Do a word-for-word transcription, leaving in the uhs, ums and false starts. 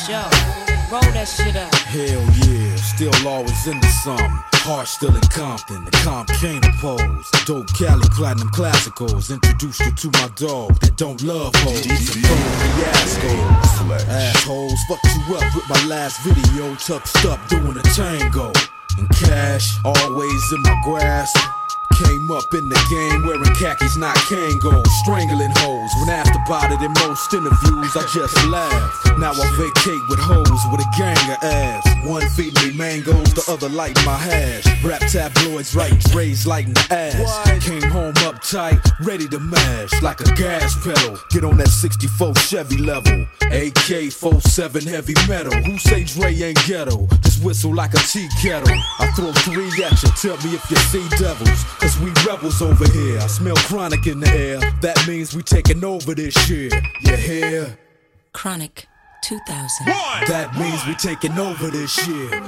Joe, roll that shit up. Hell yeah, still always into something. Heart still in Compton, the comp can't oppose. Dope Cali platinum classicals. Introduced you to my dog that don't love hoes. Some fiascos. Assholes, fucked you up with my last video. Tucked up doing a tango. And cash, always in my grasp. Came up in the game wearing khakis, not Kangol. Strangling hoes. When asked about it in most interviews, I just laugh. Now I vacate with hoes with a gang of ass. One feeding me mangoes, the other lighting my hash. Rap tabloids writing Dre's lighting the ass. Came home uptight, ready to mash like a gas pedal. Get on that sixty-four Chevy level. A K forty-seven heavy metal. Who say Dre ain't ghetto? Just whistle like a tea kettle. I throw three at you, tell me if you see devils. Cause we rebels over here. I smell chronic in the air. That means we taking over this shit. You hear? Chronic two thousand. That means we taking over this shit.